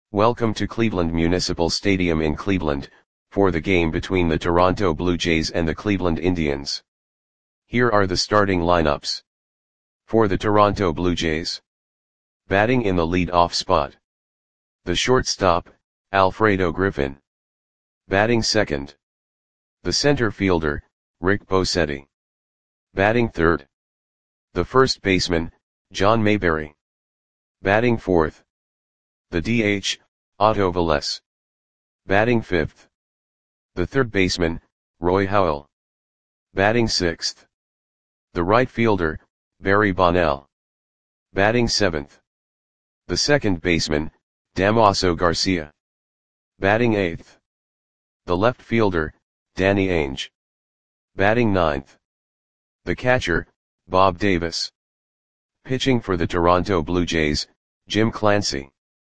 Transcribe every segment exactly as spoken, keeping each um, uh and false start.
Welcome to Cleveland Municipal Stadium in Cleveland, for the game between the Toronto Blue Jays and the Cleveland Indians. Here are the starting lineups. For the Toronto Blue Jays. Batting in the lead-off spot. The shortstop, Alfredo Griffin. Batting second. The center fielder, Rick Bosetti. Batting third. The first baseman, John Mayberry. Batting fourth. The D H, Otto Velez. Batting fifth. The third baseman, Roy Howell. Batting sixth. The right fielder, Barry Bonnell. Batting seventh. The second baseman, Damaso Garcia. Batting eighth. The left fielder, Danny Ainge. Batting ninth. The catcher, Bob Davis. Pitching for the Toronto Blue Jays, Jim Clancy.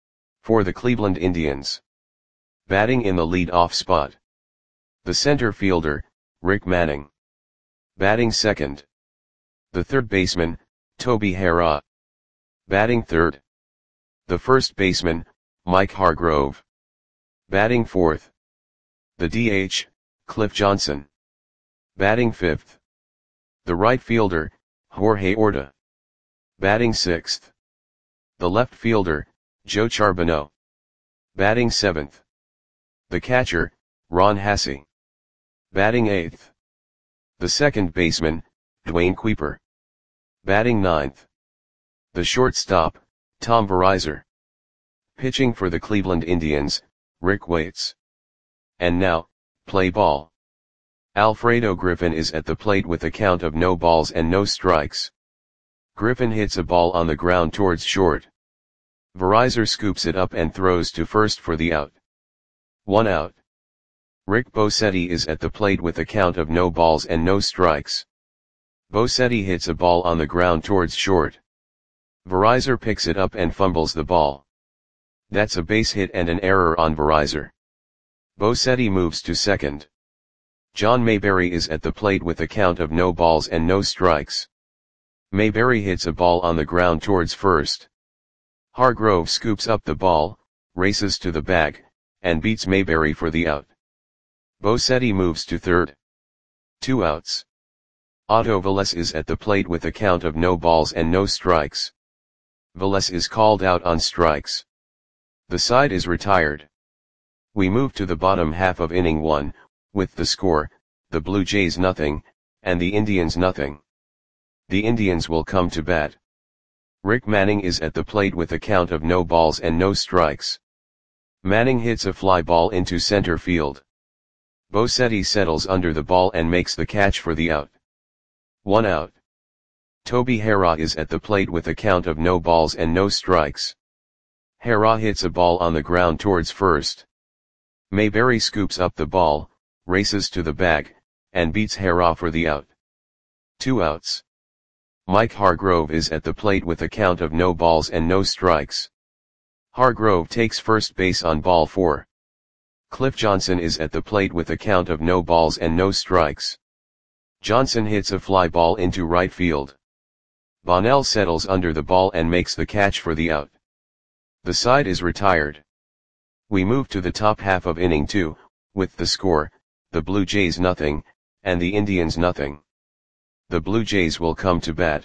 For the Cleveland Indians. Batting in the lead-off spot. The center fielder, Rick Manning. Batting second. The third baseman, Toby Harrah. Batting third. The first baseman, Mike Hargrove. Batting fourth. The D H, Cliff Johnson. Batting fifth. The right fielder, Jorge Orta. Batting sixth. The left fielder, Joe Charbonneau. Batting seventh. The catcher, Ron Hassey. Batting eighth. The second baseman, Dwayne Kuiper. Batting ninth. The shortstop, Tom Verizor. Pitching for the Cleveland Indians, Rick Waits. And now, play ball. Alfredo Griffin is at the plate with a count of no balls and no strikes. Griffin hits a ball on the ground towards short. Verizor scoops it up and throws to first for the out. One out. Rick Bosetti is at the plate with a count of no balls and no strikes. Bosetti hits a ball on the ground towards short. Verizor picks it up and fumbles the ball. That's a base hit and an error on Verizor. Bosetti moves to second. John Mayberry is at the plate with a count of no balls and no strikes. Mayberry hits a ball on the ground towards first. Hargrove scoops up the ball, races to the bag, and beats Mayberry for the out. Bosetti moves to third. Two outs. Otto Velez is at the plate with a count of no balls and no strikes. Velez is called out on strikes. The side is retired. We move to the bottom half of inning one, with the score, the Blue Jays nothing, and the Indians nothing. The Indians will come to bat. Rick Manning is at the plate with a count of no balls and no strikes. Manning hits a fly ball into center field. Bosetti settles under the ball and makes the catch for the out. One out. Toby Harrah is at the plate with a count of no balls and no strikes. Harrah hits a ball on the ground towards first. Mayberry scoops up the ball, races to the bag, and beats Harrah for the out. Two outs. Mike Hargrove is at the plate with a count of no balls and no strikes. Hargrove takes first base on ball four. Cliff Johnson is at the plate with a count of no balls and no strikes. Johnson hits a fly ball into right field. Bonnell settles under the ball and makes the catch for the out. The side is retired. We move to the top half of inning two, with the score, the Blue Jays nothing, and the Indians nothing. The Blue Jays will come to bat.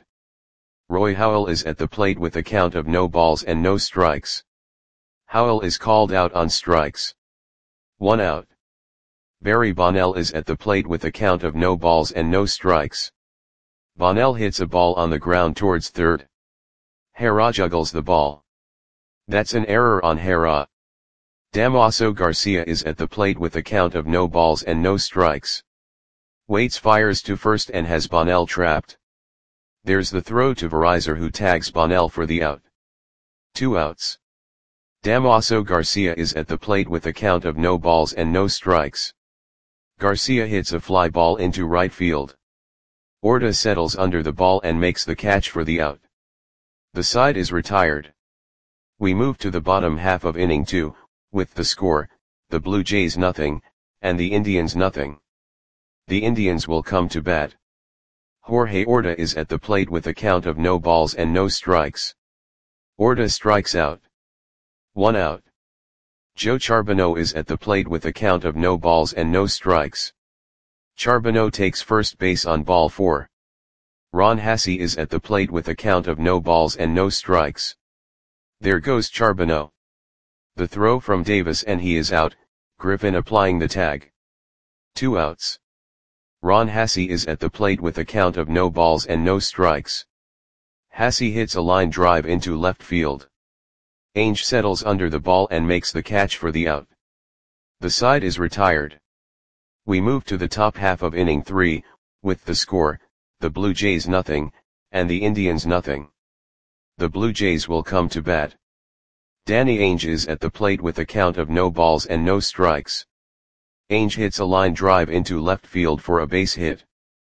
Roy Howell is at the plate with a count of no balls and no strikes. Howell is called out on strikes. One out. Barry Bonnell is at the plate with a count of no balls and no strikes. Bonnell hits a ball on the ground towards third. Harrah juggles the ball. That's an error on Harrah. Damaso Garcia is at the plate with a count of no balls and no strikes. Waits fires to first and has Bonnell trapped. There's the throw to Verizor, who tags Bonnell for the out. Two outs. Damaso Garcia is at the plate with a count of no balls and no strikes. Garcia hits a fly ball into right field. Orta settles under the ball and makes the catch for the out. The side is retired. We move to the bottom half of inning two, with the score, the Blue Jays nothing, and the Indians nothing. The Indians will come to bat. Jorge Orta is at the plate with a count of no balls and no strikes. Orta strikes out. One out. Joe Charbonneau is at the plate with a count of no balls and no strikes. Charbonneau takes first base on ball four. Ron Hassey is at the plate with a count of no balls and no strikes. There goes Charbonneau. The throw from Davis and he is out, Griffin applying the tag. Two outs. Ron Hassey is at the plate with a count of no balls and no strikes. Hassey hits a line drive into left field. Ainge settles under the ball and makes the catch for the out. The side is retired. We move to the top half of inning three, with the score, the Blue Jays nothing, and the Indians nothing. The Blue Jays will come to bat. Danny Ainge is at the plate with a count of no balls and no strikes. Ainge hits a line drive into left field for a base hit.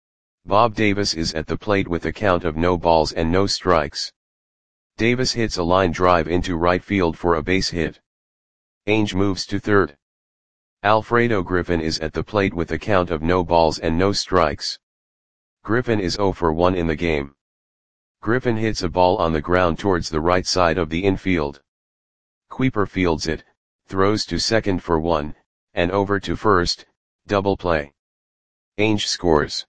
Bob Davis is at the plate with a count of no balls and no strikes. Davis hits a line drive into right field for a base hit. Ainge moves to third. Alfredo Griffin is at the plate with a count of no balls and no strikes. Griffin is oh for one in the game. Griffin hits a ball on the ground towards the right side of the infield. Kuiper fields it, throws to second for one, and over to first, double play. Ainge scores.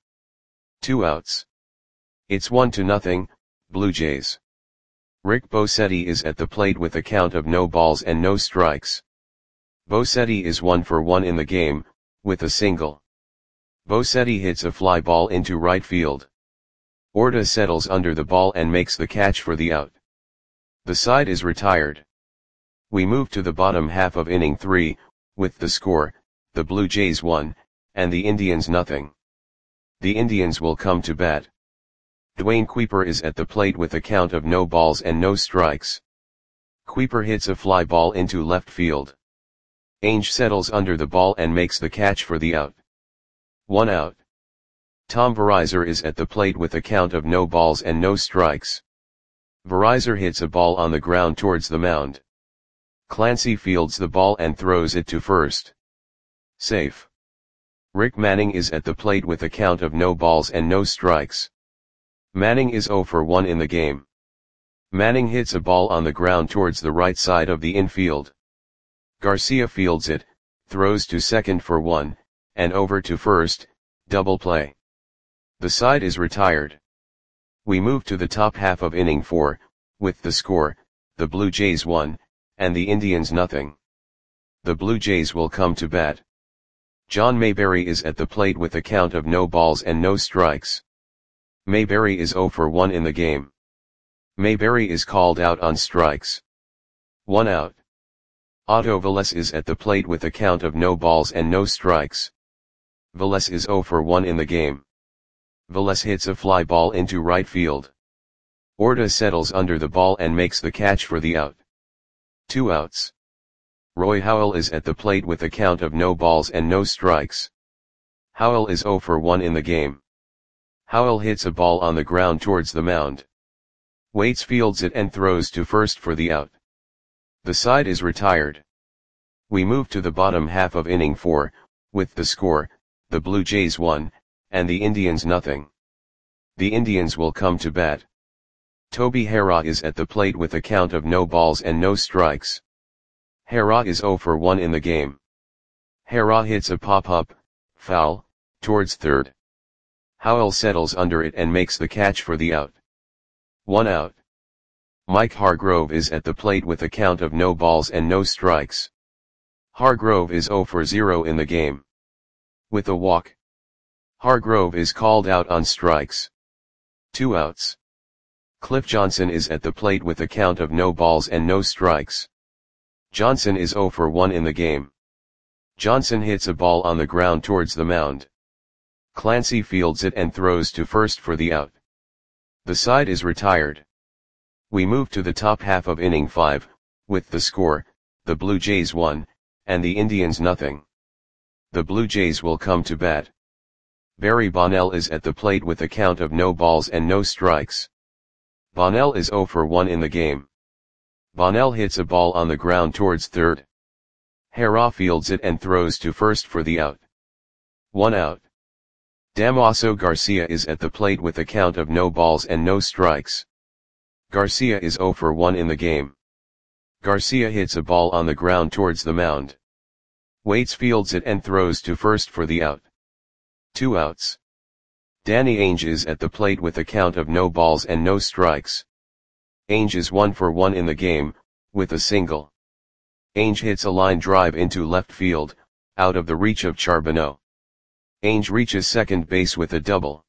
Two outs. It's one to nothing, Blue Jays. Rick Bosetti is at the plate with a count of no balls and no strikes. Bosetti is one for one in the game, with a single. Bosetti hits a fly ball into right field. Orta settles under the ball and makes the catch for the out. The side is retired. We move to the bottom half of inning three, with the score, the Blue Jays one, and the Indians nothing. The Indians will come to bat. Dwayne Kuiper is at the plate with a count of no balls and no strikes. Kuiper hits a fly ball into left field. Ainge settles under the ball and makes the catch for the out. One out. Tom Verizar is at the plate with a count of no balls and no strikes. Verizar hits a ball on the ground towards the mound. Clancy fields the ball and throws it to first. Safe. Rick Manning is at the plate with a count of no balls and no strikes. Manning is oh for one in the game. Manning hits a ball on the ground towards the right side of the infield. Garcia fields it, throws to second for one, and over to first, double play. The side is retired. We move to the top half of inning four, with the score, the Blue Jays one, and the Indians nothing. The Blue Jays will come to bat. John Mayberry is at the plate with a count of no balls and no strikes. Mayberry is oh for one in the game. Mayberry is called out on strikes. One out. Otto Velez is at the plate with a count of no balls and no strikes. Velez is oh for one in the game. Velez hits a fly ball into right field. Orta settles under the ball and makes the catch for the out. Two outs. Roy Howell is at the plate with a count of no balls and no strikes. Howell is oh for one in the game. Howell hits a ball on the ground towards the mound. Waits fields it and throws to first for the out. The side is retired. We move to the bottom half of inning four, with the score, the Blue Jays one, and the Indians nothing. The Indians will come to bat. Toby Harrah is at the plate with a count of no balls and no strikes. Harrah is oh for one in the game. Harrah hits a pop-up, foul, towards third. Howell settles under it and makes the catch for the out. One out. Mike Hargrove is at the plate with a count of no balls and no strikes. Hargrove is oh for zero in the game. With a walk. Hargrove is called out on strikes. Two outs. Cliff Johnson is at the plate with a count of no balls and no strikes. Johnson is oh for one in the game. Johnson hits a ball on the ground towards the mound. Clancy fields it and throws to first for the out. The side is retired. We move to the top half of inning five, with the score, the Blue Jays one, and the Indians nothing. The Blue Jays will come to bat. Barry Bonnell is at the plate with a count of no balls and no strikes. Bonnell is oh for one in the game. Bonnell hits a ball on the ground towards third. Harrah fields it and throws to first for the out. One out. Damaso Garcia is at the plate with a count of no balls and no strikes. Garcia is oh for one in the game. Garcia hits a ball on the ground towards the mound. Waits fields it and throws to first for the out. Two outs. Danny Ainge is at the plate with a count of no balls and no strikes. Ainge is one for one in the game, with a single. Ainge hits a line drive into left field, out of the reach of Charbonneau. Ainge reaches second base with a double.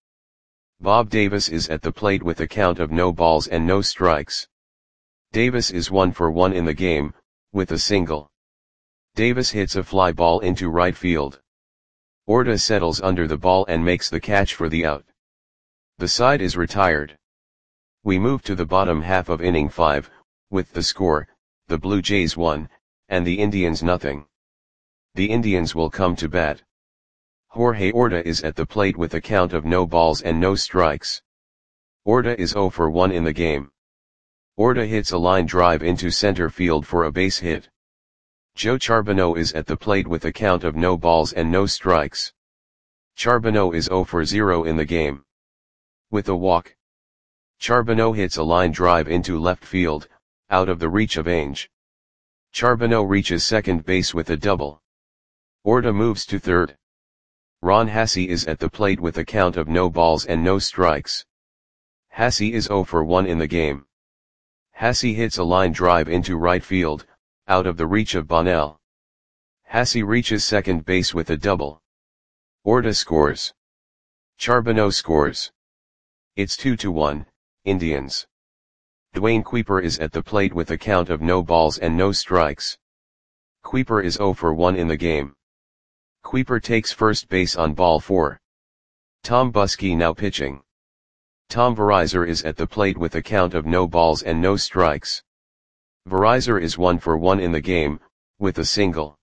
Bob Davis is at the plate with a count of no balls and no strikes. Davis is one for one in the game, with a single. Davis hits a fly ball into right field. Orta settles under the ball and makes the catch for the out. The side is retired. We move to the bottom half of inning five, with the score, the Blue Jays one, and the Indians nothing. The Indians will come to bat. Jorge Orta is at the plate with a count of no balls and no strikes. Orta is zero for one in the game. Orta hits a line drive into center field for a base hit. Joe Charbonneau is at the plate with a count of no balls and no strikes. Charbonneau is zero for zero in the game. With a walk. Charbonneau hits a line drive into left field, out of the reach of Ainge. Charbonneau reaches second base with a double. Orta moves to third. Ron Hassey is at the plate with a count of no balls and no strikes. Hassey is zero for one in the game. Hassey hits a line drive into right field, out of the reach of Bonnell. Hassey reaches second base with a double. Orta scores. Charbonneau scores. It's two to one, Indians. Dwayne Kuiper is at the plate with a count of no balls and no strikes. Kuiper is zero for one in the game. Kuiper takes first base on ball four. Tom Buskey now pitching. Tom Verizor is at the plate with a count of no balls and no strikes. Verizor is one for one in the game, with a single.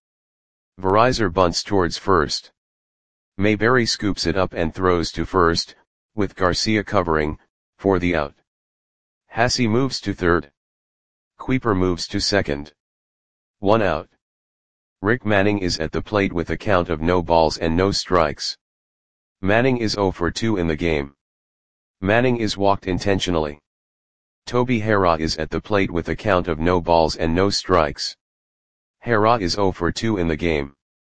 Verizor bunts towards first. Mayberry scoops it up and throws to first, with Garcia covering, for the out. Hassey moves to third. Kuiper moves to second. One out. Rick Manning is at the plate with a count of no balls and no strikes. Manning is zero for two in the game. Manning is walked intentionally. Toby Harrah is at the plate with a count of no balls and no strikes. Harrah is zero for two in the game.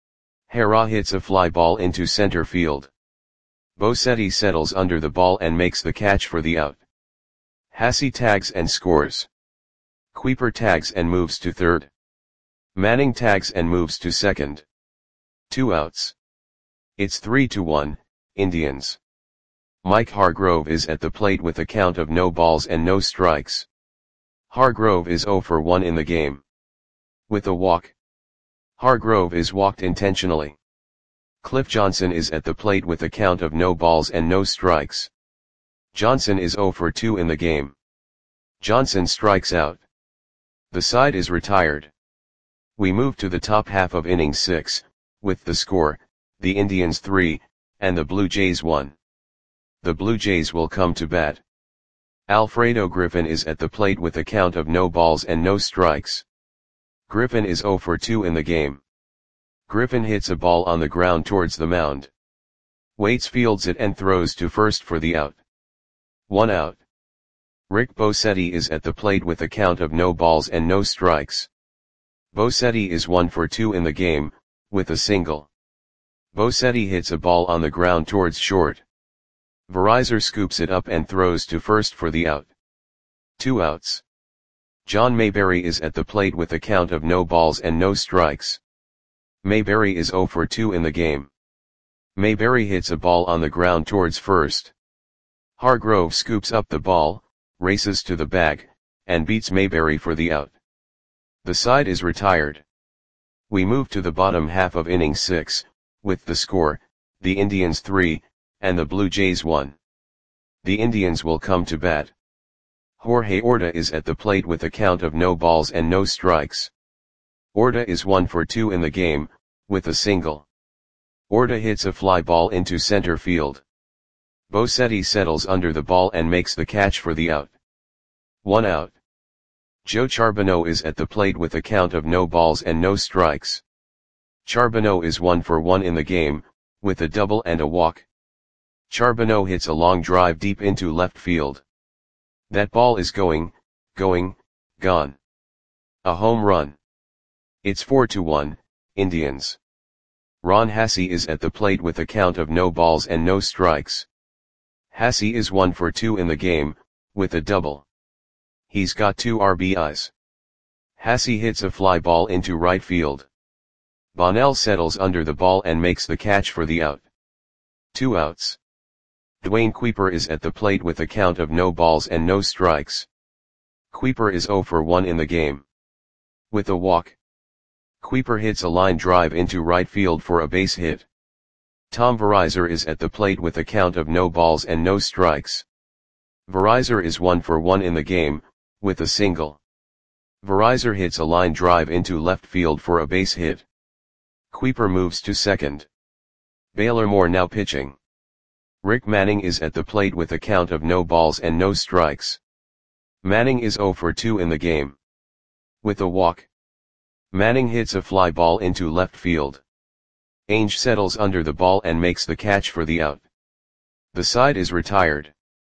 Harrah hits a fly ball into center field. Bosetti settles under the ball and makes the catch for the out. Hassey tags and scores. Kuiper tags and moves to third. Manning tags and moves to second. Two outs. It's three to one, Indians. Mike Hargrove is at the plate with a count of no balls and no strikes. Hargrove is zero for one in the game. With a walk. Hargrove is walked intentionally. Cliff Johnson is at the plate with a count of no balls and no strikes. Johnson is zero for two in the game. Johnson strikes out. The side is retired. We move to the top half of inning six, with the score, the Indians three, and the Blue Jays one. The Blue Jays will come to bat. Alfredo Griffin is at the plate with a count of no balls and no strikes. Griffin is zero for two in the game. Griffin hits a ball on the ground towards the mound. Waits fields it and throws to first for the out. One out. Rick Bosetti is at the plate with a count of no balls and no strikes. Bosetti is one for two in the game, with a single. Bosetti hits a ball on the ground towards short. Verizor scoops it up and throws to first for the out. Two outs. John Mayberry is at the plate with a count of no balls and no strikes. Mayberry is zero for two in the game. Mayberry hits a ball on the ground towards first. Hargrove scoops up the ball, races to the bag, and beats Mayberry for the out. The side is retired. We move to the bottom half of inning six, with the score, the Indians three, and the Blue Jays one. The Indians will come to bat. Jorge Orta is at the plate with a count of no balls and no strikes. Orta is one for two in the game, with a single. Orta hits a fly ball into center field. Bosetti settles under the ball and makes the catch for the out. One out. Joe Charbonneau is at the plate with a count of no balls and no strikes. Charbonneau is one for one in the game, with a double and a walk. Charbonneau hits a long drive deep into left field. That ball is going, going, gone. A home run. It's four to one, Indians. Ron Hassey is at the plate with a count of no balls and no strikes. Hassey is one for two in the game, with a double. He's got two R B Is. Hassey hits a fly ball into right field. Bonnell settles under the ball and makes the catch for the out. Two outs. Dwayne Kuiper is at the plate with a count of no balls and no strikes. Kuiper is zero for one in the game. With a walk. Kuiper hits a line drive into right field for a base hit. Tom Verizor is at the plate with a count of no balls and no strikes. Verizor is one for one in the game, with a single. Verizor hits a line drive into left field for a base hit. Kuiper moves to second. Baylor Moore now pitching. Rick Manning is at the plate with a count of no balls and no strikes. Manning is zero for two in the game. With a walk. Manning hits a fly ball into left field. Ainge settles under the ball and makes the catch for the out. The side is retired.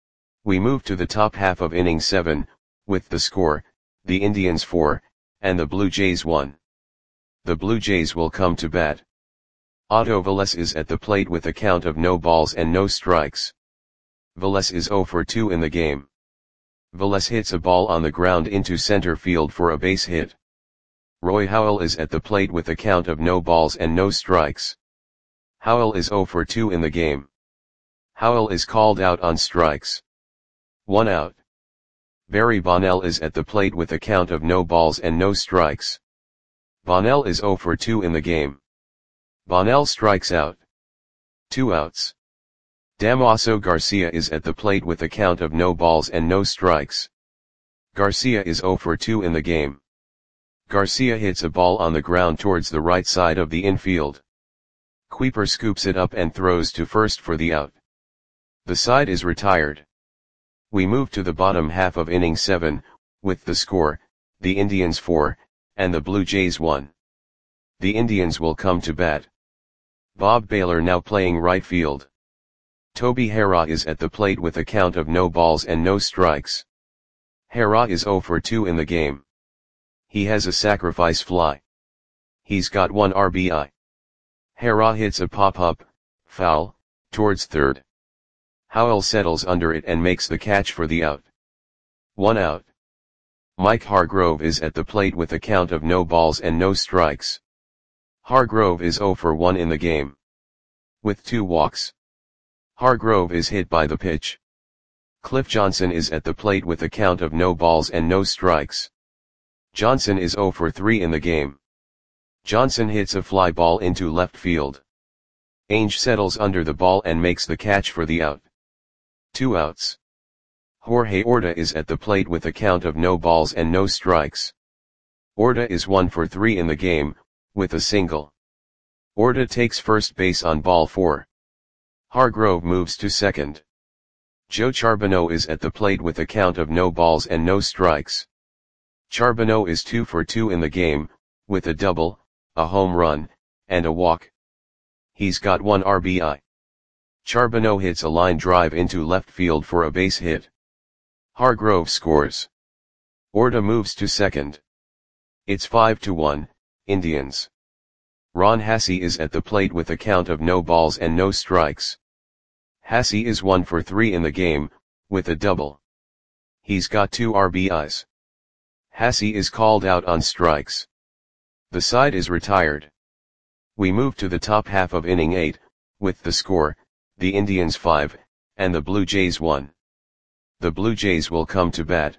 We move to the top half of inning seven, with the score, the Indians four, and the Blue Jays one. The Blue Jays will come to bat. Otto Velez is at the plate with a count of no balls and no strikes. Velez is zero for two in the game. Velez hits a ball on the ground into center field for a base hit. Roy Howell is at the plate with a count of no balls and no strikes. Howell is zero for two in the game. Howell is called out on strikes. One out. Barry Bonnell is at the plate with a count of no balls and no strikes. Bonnell is zero for two in the game. Bonnell strikes out. Two outs. Damaso Garcia is at the plate with a count of no balls and no strikes. Garcia is zero for two in the game. Garcia hits a ball on the ground towards the right side of the infield. Kuiper scoops it up and throws to first for the out. The side is retired. We move to the bottom half of inning seven, with the score, the Indians four, and the Blue Jays one. The Indians will come to bat. Bob Baylor now playing right field. Toby Harrah is at the plate with a count of no balls and no strikes. Harrah is zero for two in the game. He has a sacrifice fly. He's got one R B I. Harrah hits a pop-up, foul, towards third. Howell settles under it and makes the catch for the out. One out. Mike Hargrove is at the plate with a count of no balls and no strikes. Hargrove is zero for one in the game. With two walks. Hargrove is hit by the pitch. Cliff Johnson is at the plate with a count of no balls and no strikes. Johnson is zero for three in the game. Johnson hits a fly ball into left field. Ainge settles under the ball and makes the catch for the out. Two outs. Jorge Orta is at the plate with a count of no balls and no strikes. Orta is one for three in the game, with a single. Orta takes first base on ball four. Hargrove moves to second. Joe Charbonneau is at the plate with a count of no balls and no strikes. Charbonneau is two for two in the game, with a double, a home run, and a walk. He's got one R B I. Charbonneau hits a line drive into left field for a base hit. Hargrove scores. Orta moves to second. It's five to one, Indians. Ron Hassey is at the plate with a count of no balls and no strikes. Hassey is one for three in the game, with a double. He's got two R B Is. Hassey is called out on strikes. The side is retired. We move to the top half of inning eight, with the score, the Indians five, and the Blue Jays one. The Blue Jays will come to bat.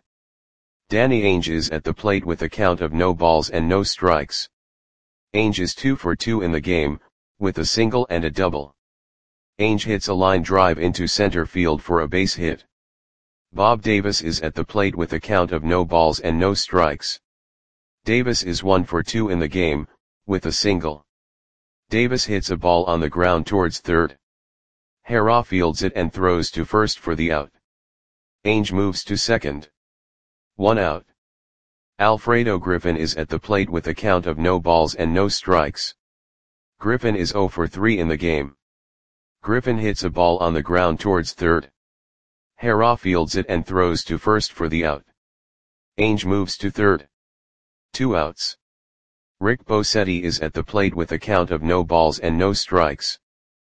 Danny Ainge is at the plate with a count of no balls and no strikes. Ainge is two for two in the game, with a single and a double. Ainge hits a line drive into center field for a base hit. Bob Davis is at the plate with a count of no balls and no strikes. Davis is one for two in the game, with a single. Davis hits a ball on the ground towards third. Harrah fields it and throws to first for the out. Ainge moves to second. One out. Alfredo Griffin is at the plate with a count of no balls and no strikes. Griffin is zero for three in the game. Griffin hits a ball on the ground towards third. Harrah fields it and throws to first for the out. Ainge moves to third. Two outs. Rick Bosetti is at the plate with a count of no balls and no strikes.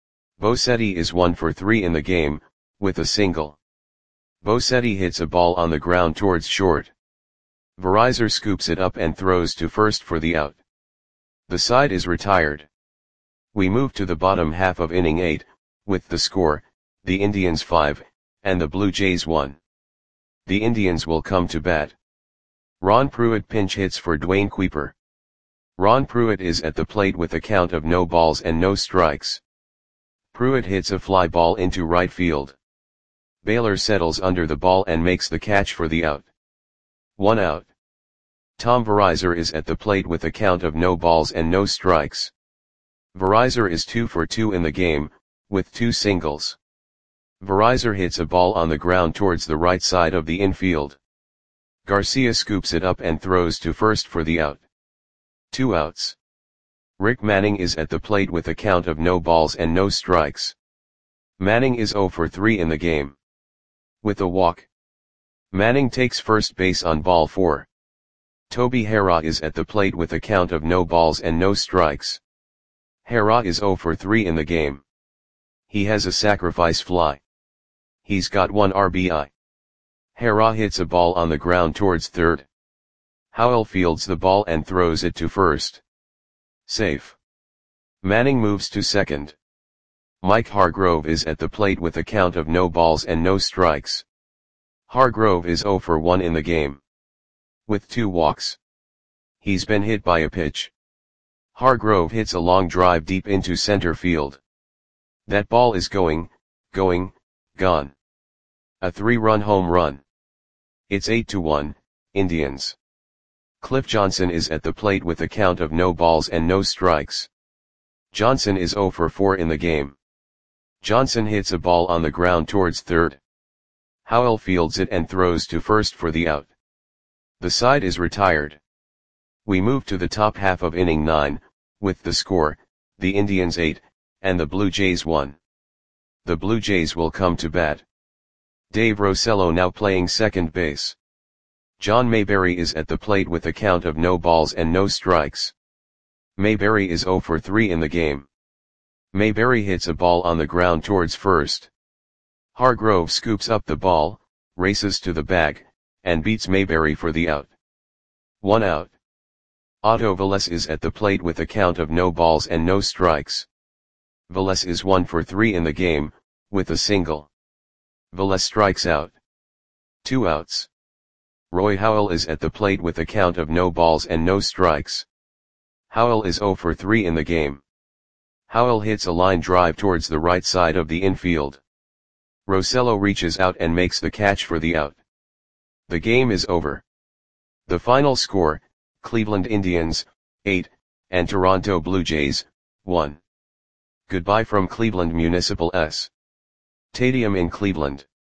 Bosetti is one for three in the game, with a single. Bosetti hits a ball on the ground towards short. Verizor scoops it up and throws to first for the out. The side is retired. We move to the bottom half of inning eight, with the score, the Indians five, and the Blue Jays one. The Indians will come to bat. Ron Pruitt pinch hits for Dwayne Kuiper. Ron Pruitt is at the plate with a count of no balls and no strikes. Pruitt hits a fly ball into right field. Baylor settles under the ball and makes the catch for the out. One out. Tom Verizor is at the plate with a count of no balls and no strikes. Verizor is two for two in the game, with two singles. Verizor hits a ball on the ground towards the right side of the infield. Garcia scoops it up and throws to first for the out. Two outs. Rick Manning is at the plate with a count of no balls and no strikes. Manning is zero for three in the game. With a walk. Manning takes first base on ball four. Toby Harrah is at the plate with a count of no balls and no strikes. Harrah is zero for three in the game. He has a sacrifice fly. He's got one R B I. Harrah hits a ball on the ground towards third. Howell fields the ball and throws it to first. Safe. Manning moves to second. Mike Hargrove is at the plate with a count of no balls and no strikes. Hargrove is zero for one in the game. With two walks. He's been hit by a pitch. Hargrove hits a long drive deep into center field. That ball is going, going, gone. A three-run home run. It's eight to one, Indians. Cliff Johnson is at the plate with a count of no balls and no strikes. Johnson is zero for four in the game. Johnson hits a ball on the ground towards third. Howell fields it and throws to first for the out. The side is retired. We move to the top half of inning nine, with the score, the Indians eight, and the Blue Jays one. The Blue Jays will come to bat. Dave Rosello now playing second base. John Mayberry is at the plate with a count of no balls and no strikes. Mayberry is zero for three in the game. Mayberry hits a ball on the ground towards first. Hargrove scoops up the ball, races to the bag, and beats Mayberry for the out. One out. Otto Velez is at the plate with a count of no balls and no strikes. Velez is one for three in the game, with a single. Velez strikes out. Two outs. Roy Howell is at the plate with a count of no balls and no strikes. Howell is zero for three in the game. Howell hits a line drive towards the right side of the infield. Rosello reaches out and makes the catch for the out. The game is over. The final score, Cleveland Indians, eight, and Toronto Blue Jays, one. Goodbye from Cleveland Municipal S. Stadium in Cleveland.